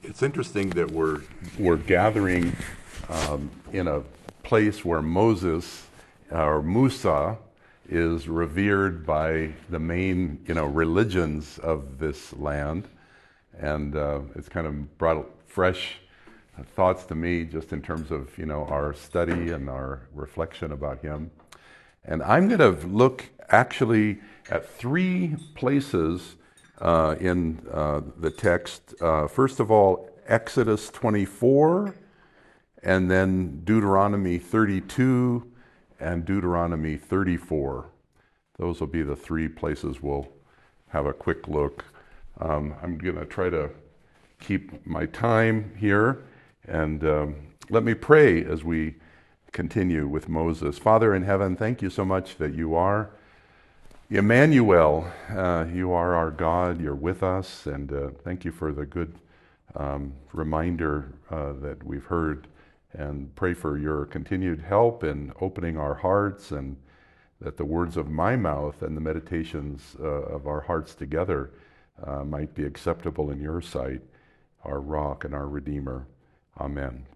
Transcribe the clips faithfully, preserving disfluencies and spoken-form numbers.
it's interesting that we're we're gathering um, in a place where Moses or Musa is revered by the main, you know, religions of this land, and uh, it's kind of brought fresh thoughts to me just in terms of, you know, our study and our reflection about him. And I'm going to look actually at three places uh, in uh, the text. Uh, first of all, Exodus twenty-four, and then Deuteronomy thirty-two and Deuteronomy thirty-four. Those will be the three places we'll have a quick look. Um, I'm going to try to keep my time here, and um, let me pray as we continue with Moses. Father in heaven, thank you so much that you are Emmanuel. Uh, you are our God. You're with us, and uh, thank you for the good um, reminder uh, that we've heard, and pray for your continued help in opening our hearts, and that the words of my mouth and the meditations uh, of our hearts together uh, might be acceptable in your sight, our rock and our Redeemer. Amen.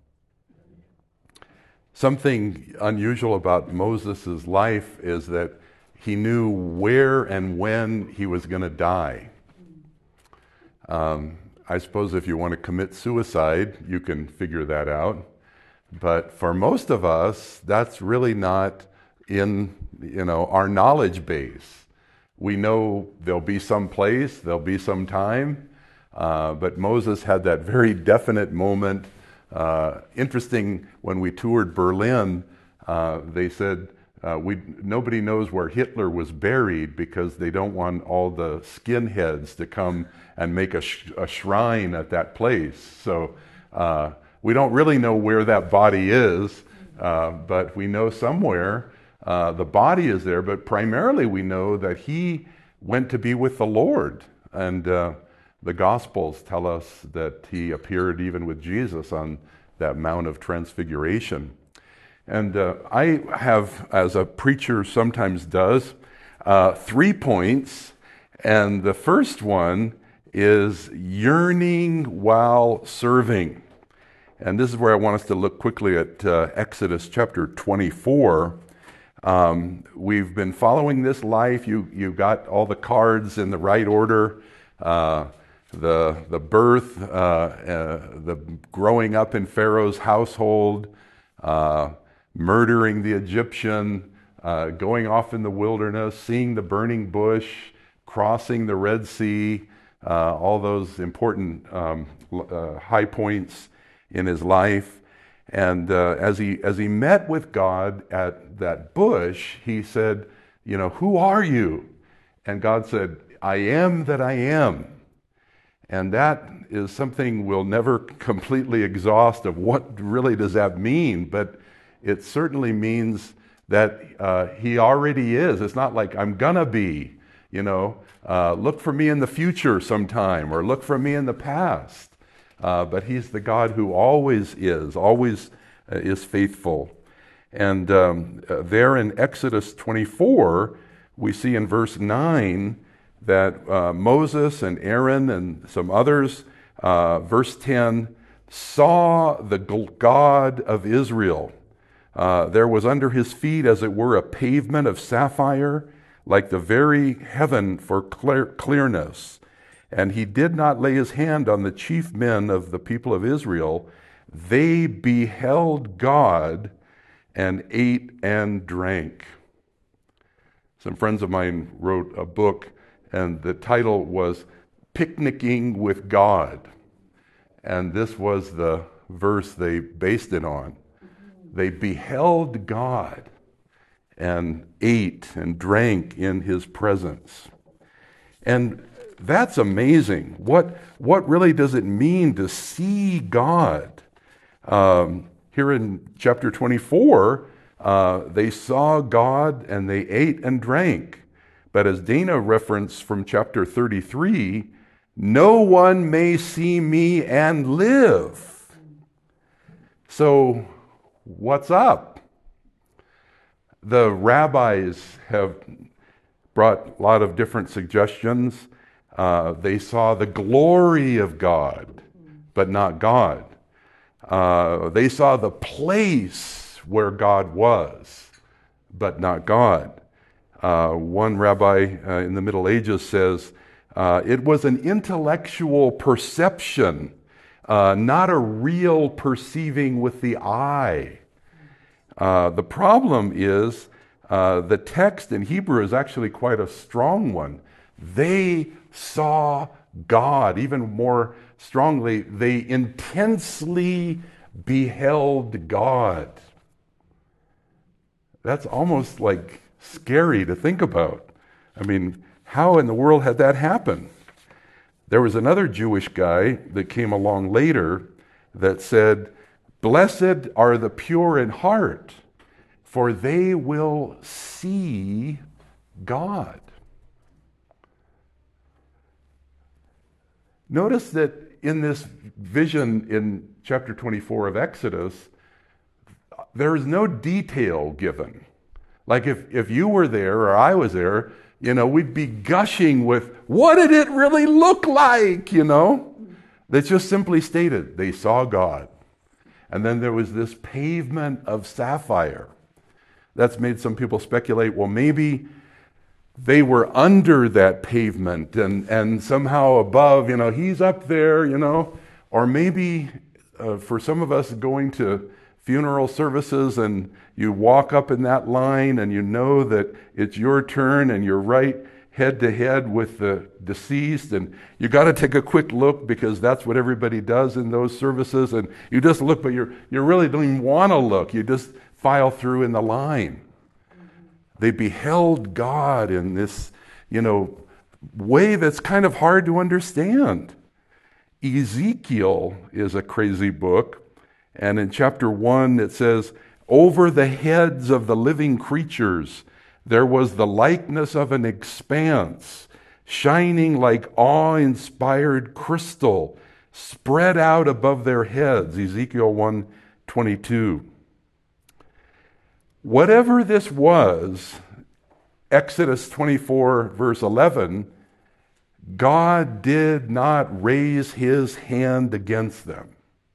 Something unusual about Moses' life is that he knew where and when he was going to die. Um, I suppose if you want to commit suicide, you can figure that out. But for most of us, that's really not in, you know, our knowledge base. We know there'll be some place, there'll be some time, uh, but Moses had that very definite moment. Uh, interesting, when we toured Berlin, uh, they said, uh, we nobody knows where Hitler was buried because they don't want all the skinheads to come and make a, sh- a shrine at that place. So uh, we don't really know where that body is, uh, but we know somewhere uh, the body is there, but primarily we know that he went to be with the Lord. And uh, the Gospels tell us that he appeared even with Jesus on that Mount of Transfiguration. And uh, I have, as a preacher sometimes does, uh, three points. And the first one is yearning while serving. And this is where I want us to look quickly at uh, Exodus chapter twenty-four. Um, we've been following this life. You you got all the cards in the right order. Uh, the the birth, uh, uh, the growing up in Pharaoh's household, uh, murdering the Egyptian, uh, going off in the wilderness, seeing the burning bush, crossing the Red Sea, uh, all those important um, uh, high points in his life. And uh, as he as he met with God at that bush, he said, you know, who are you? And God said, I am that I am. And that is something we'll never completely exhaust of what really does that mean, but it certainly means that uh, he already is. It's not like I'm gonna be, you know, uh, look for me in the future sometime, or look for me in the past. Uh, but he's the God who always is, always uh, is faithful. And um, uh, there in Exodus twenty-four, we see in verse nine that uh, Moses and Aaron and some others, uh, verse ten, saw the God of Israel. Uh, there was under his feet, as it were, a pavement of sapphire, like the very heaven for clear, clearness. And he did not lay his hand on the chief men of the people of Israel. They beheld God and ate and drank. Some friends of mine wrote a book, and the title was Picnicking with God. And this was the verse they based it on. They beheld God and ate and drank in his presence. And that's amazing. What, what really does it mean to see God? Um, here in chapter twenty-four, uh, they saw God and they ate and drank. But as Dana referenced from chapter thirty-three, no one may see me and live. So what's up? The rabbis have brought a lot of different suggestions. Uh, they saw the glory of God, but not God. Uh, they saw the place where God was, but not God. Uh, one rabbi uh, in the Middle Ages says, uh, it was an intellectual perception, uh, not a real perceiving with the eye. Uh, the problem is uh, the text in Hebrew is actually quite a strong one. They saw God. Even more strongly, they intensely beheld God. That's almost like scary to think about. I mean, how in the world had that happen? There was another Jewish guy that came along later that said, "Blessed are the pure in heart, for they will see God." Notice that in this vision in chapter twenty-four of Exodus, there is no detail given. Like if, if you were there or I was there, you know, we'd be gushing with, what did it really look like, you know? That's just simply stated, they saw God. And then there was this pavement of sapphire. That's made some people speculate, well, maybe they were under that pavement and, and somehow above, you know, he's up there, you know. Or maybe uh, for some of us going to funeral services and you walk up in that line and you know that it's your turn and you're right head to head with the deceased, and you got to take a quick look because that's what everybody does in those services, and you just look, but you're you really don't even want to look. You just file through in the line. They beheld God in this, you know, way that's kind of hard to understand. Ezekiel is a crazy book, and in chapter one it says, "Over the heads of the living creatures there was the likeness of an expanse, shining like awe-inspired crystal, spread out above their heads." Ezekiel one twenty-two. Whatever this was, Exodus twenty-four verse eleven, God did not raise his hand against them.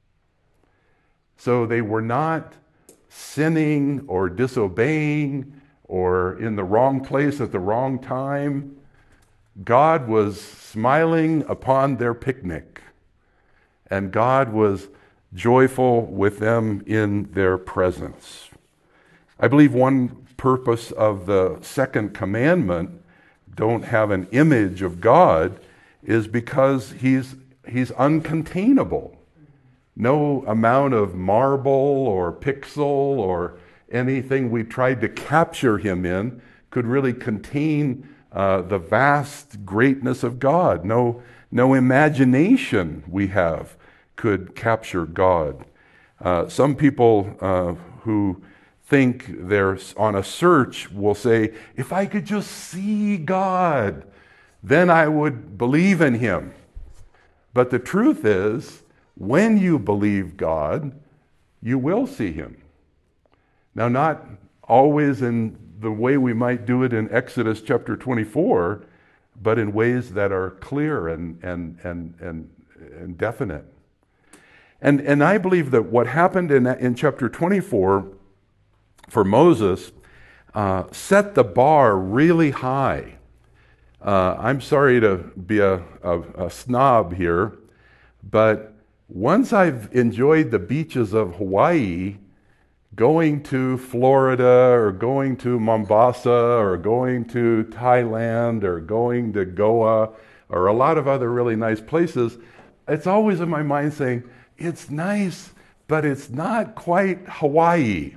So they were not sinning or disobeying or in the wrong place at the wrong time. God was smiling upon their picnic, and God was joyful with them in their presence. I believe one purpose of the second commandment, don't have an image of God, is because he's he's uncontainable. No amount of marble or pixel or anything we tried to capture him in could really contain uh, the vast greatness of God. No, no imagination we have could capture God. Uh, some people uh, who think they're on a search will say, if I could just see God, then I would believe in him. But the truth is, when you believe God, you will see him. Now, not always in the way we might do it in Exodus chapter twenty-four, but in ways that are clear and and and and, and definite. And and I believe that what happened in in chapter twenty-four for Moses uh, set the bar really high. Uh, I'm sorry to be a, a, a snob here, but once I've enjoyed the beaches of Hawaii, going to Florida or going to Mombasa or going to Thailand or going to Goa or a lot of other really nice places, it's always in my mind saying, it's nice, but it's not quite Hawaii.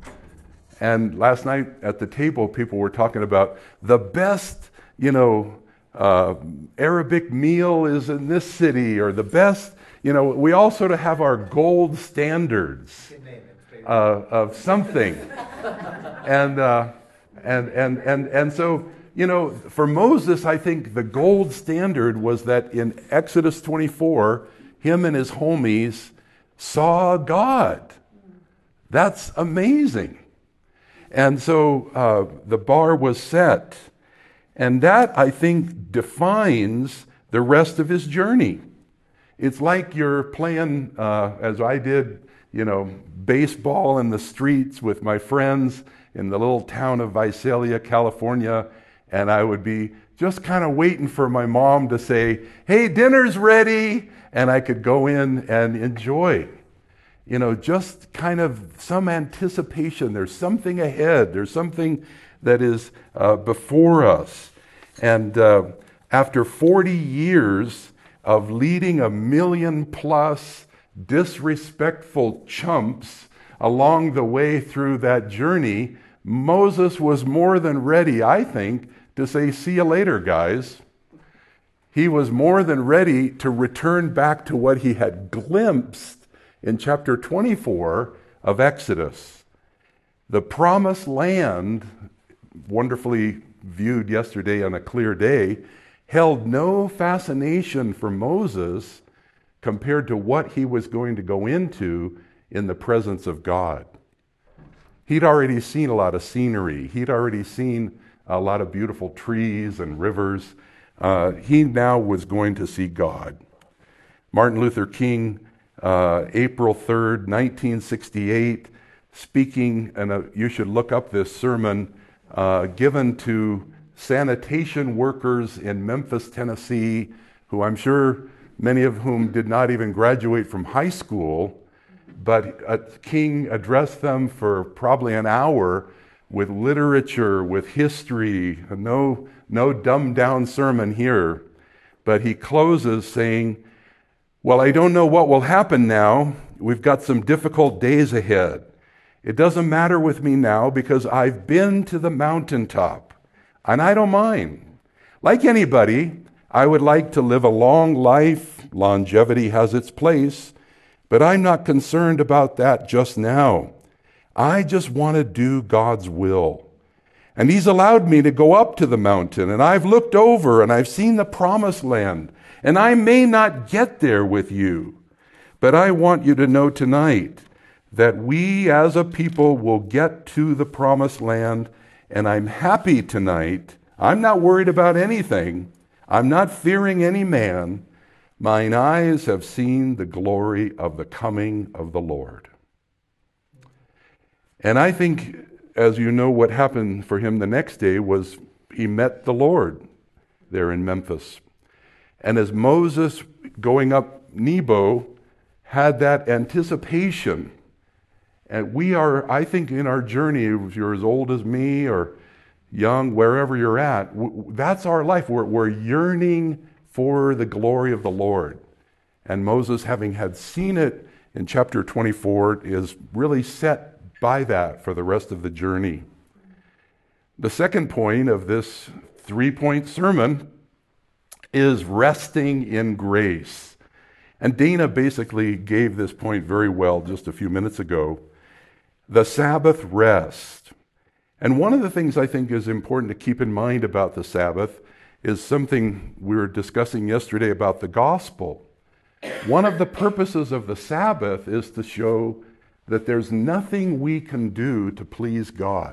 And last night at the table, people were talking about the best, you know, uh, Arabic meal is in this city, or the best, you know, we all sort of have our gold standards uh, of something. and, uh, and, and, and, and so, you know, for Moses, I think the gold standard was that in Exodus twenty-four, him and his homies saw God. That's amazing. And so uh, the bar was set. And that, I think, defines the rest of his journey. It's like you're playing, uh, as I did, you know, baseball in the streets with my friends in the little town of Visalia, California, and I would be just kind of waiting for my mom to say, "Hey, dinner's ready," and I could go in and enjoy. You know, just kind of some anticipation. There's something ahead. There's something that is uh, before us. And uh, after forty years of leading a million plus disrespectful chumps along the way through that journey, Moses was more than ready, I think, to say, "See you later, guys." He was more than ready to return back to what he had glimpsed in chapter twenty-four of Exodus. The promised land, wonderfully viewed yesterday on a clear day, held no fascination for Moses compared to what he was going to go into in the presence of God. He'd already seen a lot of scenery. He'd already seen a lot of beautiful trees and rivers. Uh, he now was going to see God. Martin Luther King, uh, April third, nineteen sixty-eight, speaking, and uh, you should look up this sermon, uh, given to sanitation workers in Memphis, Tennessee, who I'm sure many of whom did not even graduate from high school, but uh, King addressed them for probably an hour with literature, with history, no, no dumbed down sermon here. But he closes saying, "Well, I don't know what will happen now. We've got some difficult days ahead. It doesn't matter with me now because I've been to the mountaintop, and I don't mind. Like anybody, I would like to live a long life. Longevity has its place, but I'm not concerned about that just now. I just want to do God's will. And He's allowed me to go up to the mountain, and I've looked over and I've seen the promised land, and I may not get there with you, but I want you to know tonight that we as a people will get to the promised land, and I'm happy tonight. I'm not worried about anything. I'm not fearing any man. Mine eyes have seen the glory of the coming of the Lord." And I think, as you know, what happened for him the next day was he met the Lord there in Memphis. And as Moses, going up Nebo, had that anticipation, and we are, I think, in our journey, if you're as old as me or young, wherever you're at, that's our life. We're, we're yearning for the glory of the Lord. And Moses, having had seen it in chapter twenty-four, is really set by that for the rest of the journey. The second point of this three-point sermon is resting in grace. And Dana basically gave this point very well just a few minutes ago. The Sabbath rest. And one of the things I think is important to keep in mind about the Sabbath is something we were discussing yesterday about the gospel. One of the purposes of the Sabbath is to show that there's nothing we can do to please God.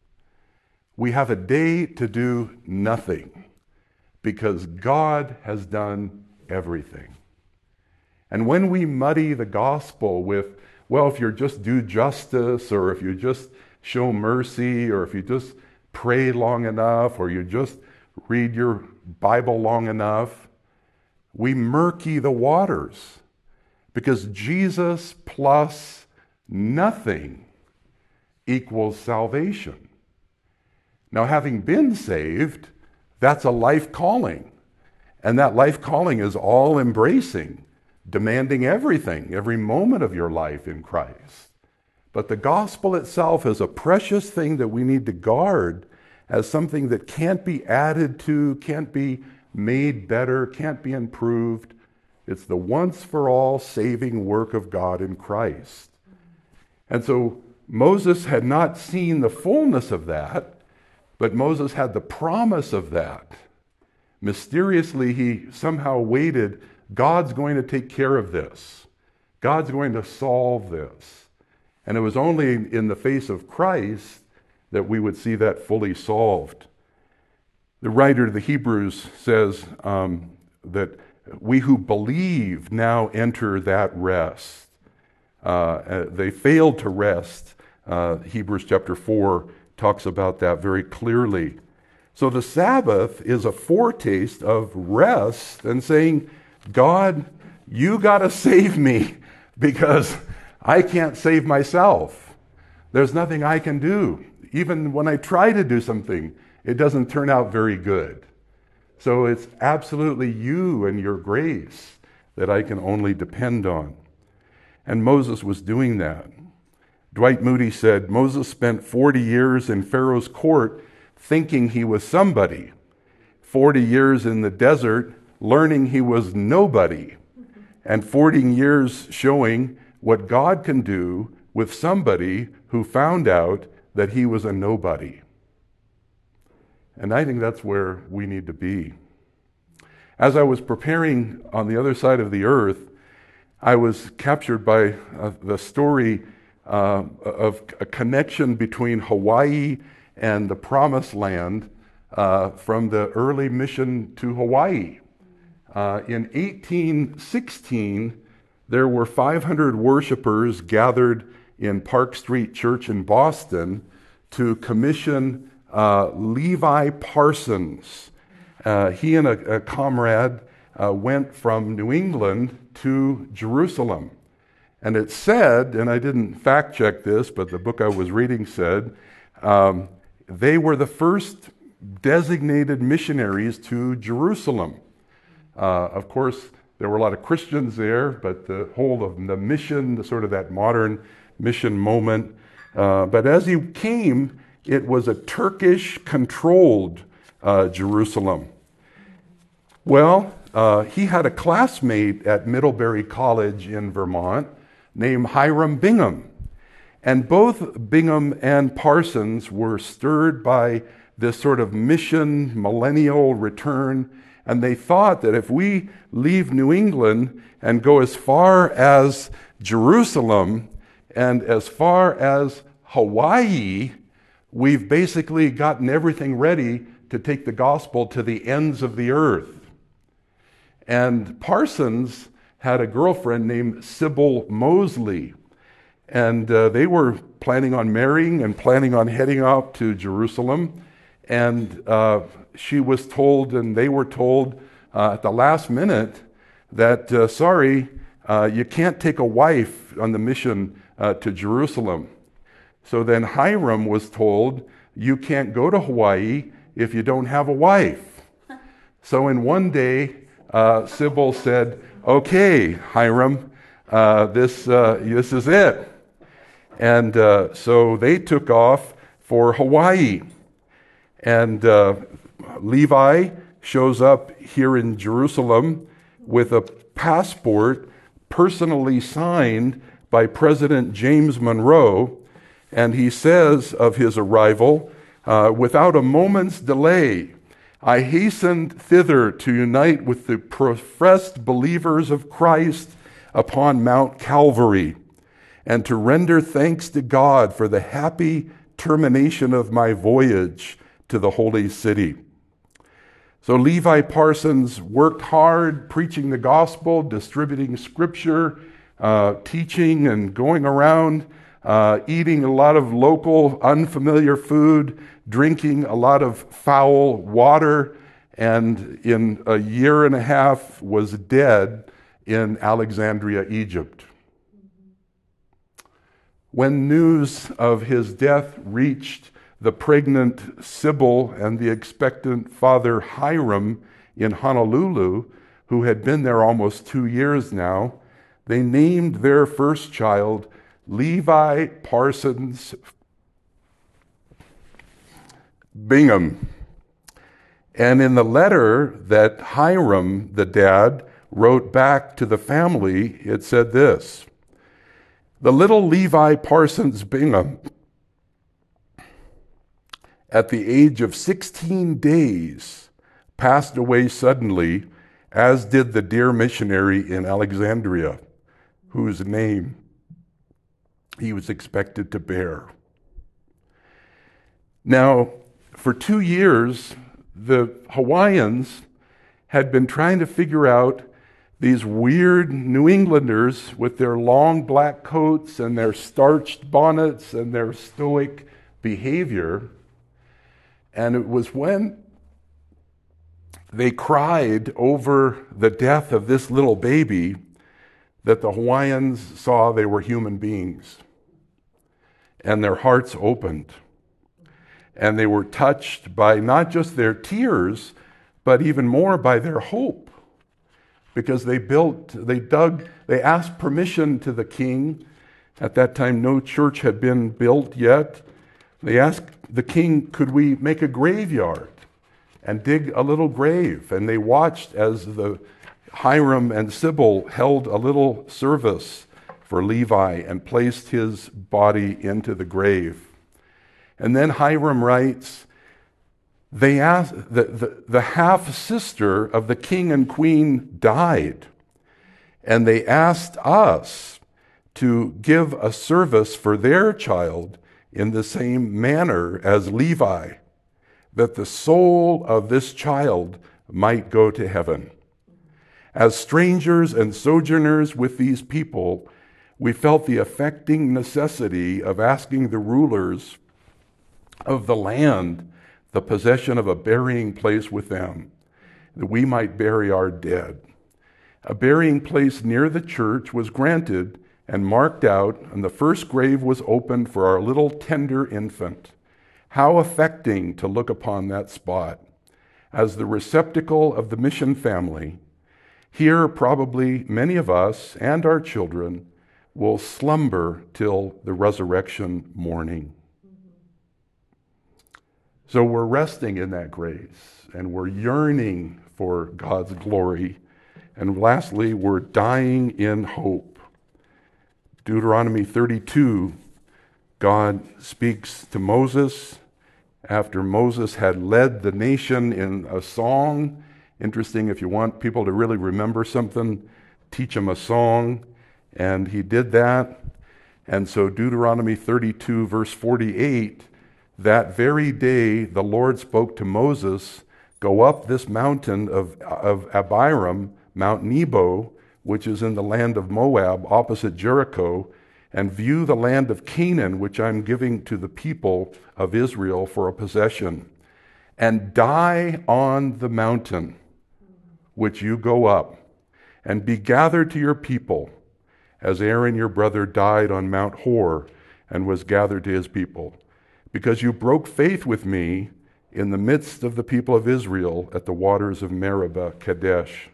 We have a day to do nothing because God has done everything. And when we muddy the gospel with, well, if you just do justice, or if you just show mercy, or if you just pray long enough, or you just read your Bible long enough, we murky the waters, because Jesus plus nothing equals salvation. Now, having been saved, that's a life calling. And that life calling is all embracing, demanding everything, every moment of your life in Christ. But the gospel itself is a precious thing that we need to guard as something that can't be added to, can't be made better, can't be improved. It's the once for all saving work of God in Christ. And so Moses had not seen the fullness of that, but Moses had the promise of that. Mysteriously, he somehow waited. God's going to take care of this. God's going to solve this. And it was only in the face of Christ that we would see that fully solved. The writer of the Hebrews says um, that We who believe now enter that rest. Uh, they failed to rest. Uh, Hebrews chapter four talks about that very clearly. So the Sabbath is a foretaste of rest and saying, God, you got to save me because I can't save myself. There's nothing I can do. Even when I try to do something, it doesn't turn out very good. So it's absolutely you and your grace that I can only depend on. And Moses was doing that. Dwight Moody said, Moses spent forty years in Pharaoh's court thinking he was somebody, forty years in the desert learning he was nobody, and forty years showing what God can do with somebody who found out that he was a nobody. And I think that's where we need to be. As I was preparing on the other side of the earth, I was captured by uh, the story uh, of a connection between Hawaii and the Promised Land uh, from the early mission to Hawaii. Uh, in eighteen sixteen, there were five hundred worshipers gathered in Park Street Church in Boston to commission uh, Levi Parsons. Uh, he and a, a comrade uh, went from New England to Jerusalem. And it said, and I didn't fact check this, but the book I was reading said, um, they were the first designated missionaries to Jerusalem. Uh, of course, there were a lot of Christians there, but the whole of the mission, the sort of that modern mission moment. Uh, but as he came, it was a Turkish-controlled uh, Jerusalem. Well, uh, he had a classmate at Middlebury College in Vermont named Hiram Bingham. And both Bingham and Parsons were stirred by this sort of mission, millennial return, and they thought that if we leave New England and go as far as Jerusalem and as far as Hawaii, we've basically gotten everything ready to take the gospel to the ends of the earth. And Parsons had a girlfriend named Sybil Mosley, and uh, they were planning on marrying and planning on heading out to Jerusalem. And uh, she was told, and they were told uh, at the last minute that, uh, sorry, uh, you can't take a wife on the mission uh, to Jerusalem. So then Hiram was told, you can't go to Hawaii if you don't have a wife. So in one day, uh, Sybil said, okay, Hiram, uh, this, uh, this is it. And uh, so they took off for Hawaii. And uh, Levi shows up here in Jerusalem with a passport personally signed by President James Monroe. And he says of his arrival, uh, without a moment's delay, I hastened thither to unite with the professed believers of Christ upon Mount Calvary, and to render thanks to God for the happy termination of my voyage to the holy city. So Levi Parsons worked hard preaching the gospel, distributing scripture, uh, teaching and going around, uh, eating a lot of local unfamiliar food, drinking a lot of foul water, and in a year and a half was dead in Alexandria, Egypt. When news of his death reached the pregnant Sybil and the expectant father Hiram in Honolulu, who had been there almost two years now, they named their first child Levi Parsons Bingham. And in the letter that Hiram, the dad, wrote back to the family, it said this: the little Levi Parsons Bingham, at the age of sixteen days, passed away suddenly, as did the dear missionary in Alexandria, whose name he was expected to bear. Now, for two years, the Hawaiians had been trying to figure out these weird New Englanders with their long black coats and their starched bonnets and their stoic behavior. And it was when they cried over the death of this little baby that the Hawaiians saw they were human beings. And their hearts opened. And they were touched by not just their tears, but even more by their hope. Because they built, they dug, they asked permission to the king. At that time, no church had been built yet. They asked the king, could we make a graveyard and dig a little grave? And they watched as the Hiram and Sybil held a little service for Levi and placed his body into the grave. And then Hiram writes, they asked, the, the, the half-sister of the king and queen died, and they asked us to give a service for their child in the same manner as Levi, that the soul of this child might go to heaven. As strangers and sojourners with these people, we felt the affecting necessity of asking the rulers of the land the possession of a burying place with them, that we might bury our dead. A burying place near the church was granted and marked out, and the first grave was opened for our little tender infant. How affecting to look upon that spot as the receptacle of the mission family. Here, probably many of us and our children will slumber till the resurrection morning. So we're resting in that grace, and we're yearning for God's glory. And lastly, we're dying in hope. Deuteronomy thirty-two, God speaks to Moses after Moses had led the nation in a song. Interesting, if you want people to really remember something, teach them a song. And he did that. And so Deuteronomy thirty-two, verse forty-eight, that very day the Lord spoke to Moses, go up this mountain of, of Abiram, Mount Nebo, which is in the land of Moab, opposite Jericho, and view the land of Canaan, which I'm giving to the people of Israel for a possession, and die on the mountain which you go up, and be gathered to your people, as Aaron your brother died on Mount Hor and was gathered to his people, because you broke faith with me in the midst of the people of Israel at the waters of Meribah Kadesh.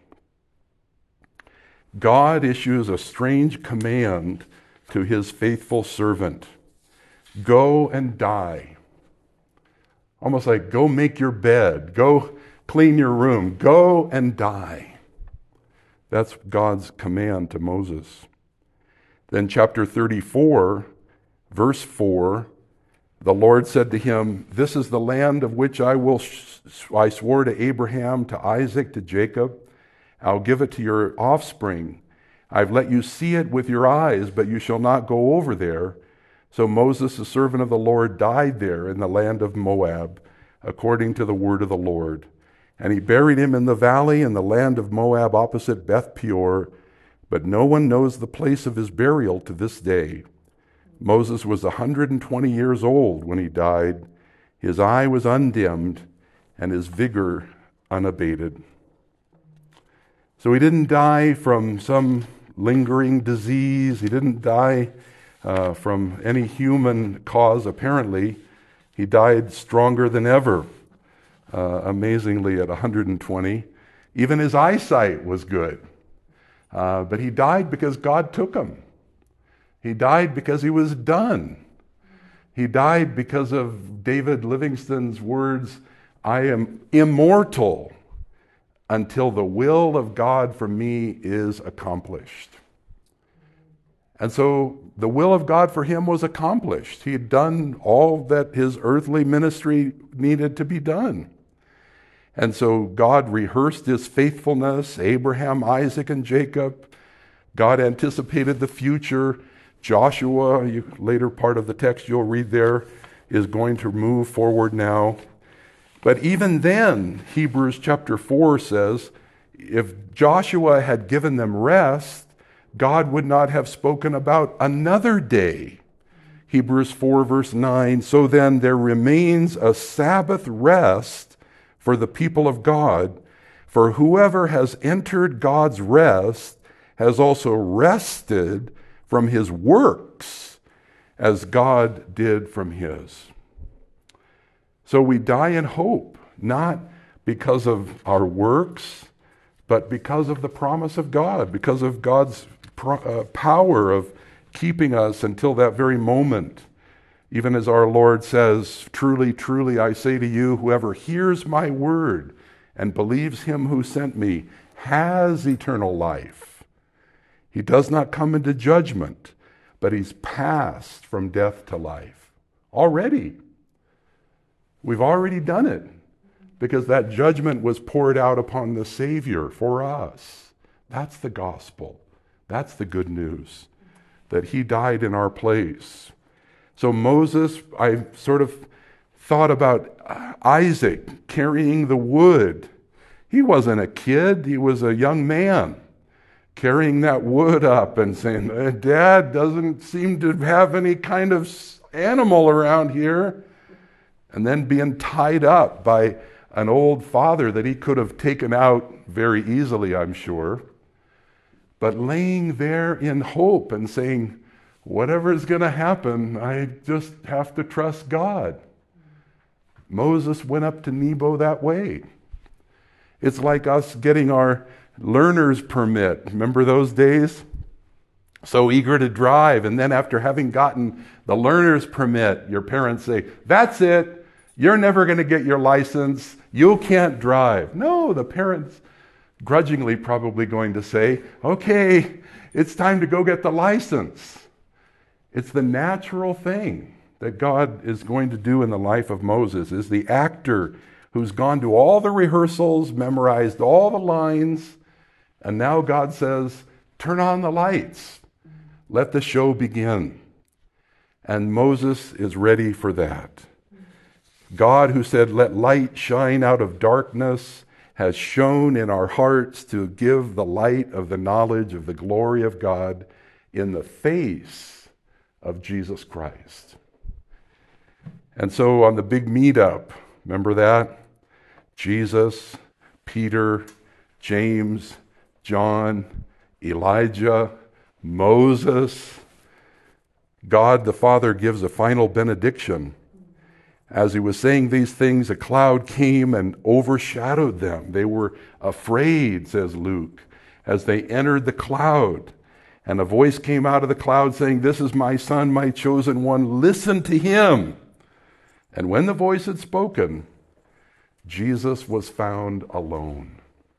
God issues a strange command to his faithful servant. Go and die. Almost like, go make your bed. Go clean your room. Go and die. That's God's command to Moses. Then chapter thirty-four, verse four, the Lord said to him, this is the land of which I will I swore to Abraham, to Isaac, to Jacob. I'll give it to your offspring. I've let you see it with your eyes, but you shall not go over there. So Moses, the servant of the Lord, died there in the land of Moab, according to the word of the Lord. And he buried him in the valley in the land of Moab opposite Beth Peor, but no one knows the place of his burial to this day. Moses was one hundred twenty years old when he died. His eye was undimmed and his vigor unabated. So he didn't die from some lingering disease. He didn't die uh, from any human cause, apparently. He died stronger than ever, uh, amazingly, at one hundred twenty. Even his eyesight was good. Uh, but he died because God took him. He died because he was done. He died because of David Livingstone's words, I am immortal until the will of God for me is accomplished. And so the will of God for him was accomplished. He had done all that his earthly ministry needed to be done. And so God rehearsed his faithfulness, Abraham, Isaac, and Jacob. God anticipated the future. Joshua, you, later part of the text you'll read there, is going to move forward now. But even then, Hebrews chapter four says, if Joshua had given them rest, God would not have spoken about another day. Hebrews four, verse nine, so then there remains a Sabbath rest for the people of God, for whoever has entered God's rest has also rested from his works, as God did from his. So we die in hope, not because of our works, but because of the promise of God, because of God's pro- uh, power of keeping us until that very moment. Even as our Lord says, truly, truly, I say to you, whoever hears my word and believes him who sent me has eternal life. He does not come into judgment, but he's passed from death to life. Already. We've already done it, because that judgment was poured out upon the Savior for us. That's the gospel. That's the good news, that he died in our place. So Moses, I sort of thought about Isaac carrying the wood. He wasn't a kid, he was a young man carrying that wood up and saying, Dad doesn't seem to have any kind of animal around here. And then being tied up by an old father that he could have taken out very easily, I'm sure. But laying there in hope and saying, whatever is going to happen, I just have to trust God. Moses went up to Nebo that way. It's like us getting our learner's permit. Remember those days? So eager to drive, and then after having gotten the learner's permit, your parents say, that's it. You're never going to get your license. You can't drive. No, the parents grudgingly probably going to say, okay, it's time to go get the license. It's the natural thing that God is going to do in the life of Moses, is the actor who's gone to all the rehearsals, memorized all the lines, and now God says, turn on the lights. Let the show begin. And Moses is ready for that. God, who said, let light shine out of darkness, has shone in our hearts to give the light of the knowledge of the glory of God in the face of Jesus Christ. And so on the big meetup, remember that? Jesus, Peter, James, John, Elijah, Moses. God the Father gives a final benediction. As he was saying these things, a cloud came and overshadowed them. They were afraid, says Luke, as they entered the cloud. And a voice came out of the cloud saying, this is my son, my chosen one. Listen to him. And when the voice had spoken, Jesus was found alone.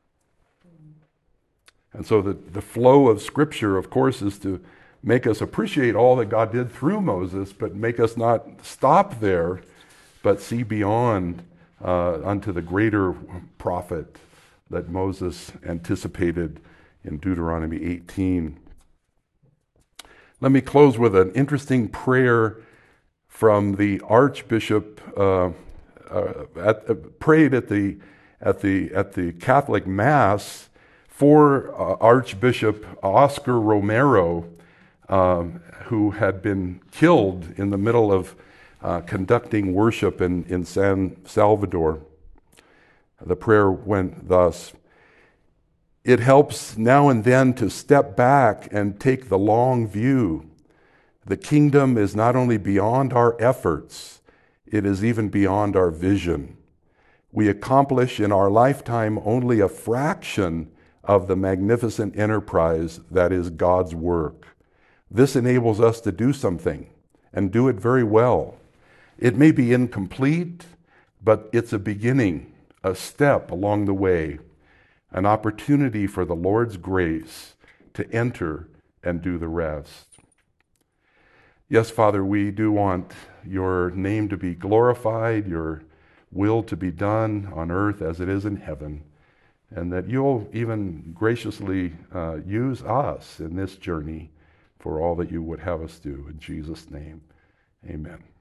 And so the, the flow of Scripture, of course, is to make us appreciate all that God did through Moses, but make us not stop there, but see beyond uh, unto the greater prophet that Moses anticipated in Deuteronomy eighteen. Let me close with an interesting prayer from the Archbishop uh, uh, at, uh, prayed at the at the at the Catholic Mass for uh, Archbishop Oscar Romero, um, who had been killed in the middle of uh, conducting worship in, in San Salvador. The prayer went thus: it helps now and then to step back and take the long view. The kingdom is not only beyond our efforts, it is even beyond our vision. We accomplish in our lifetime only a fraction of the magnificent enterprise that is God's work. This enables us to do something, and do it very well. It may be incomplete, but it's a beginning, a step along the way, an opportunity for the Lord's grace to enter and do the rest. Yes, Father, we do want your name to be glorified, your will to be done on earth as it is in heaven, and that you'll even graciously uh, use us in this journey for all that you would have us do. In Jesus' name, amen.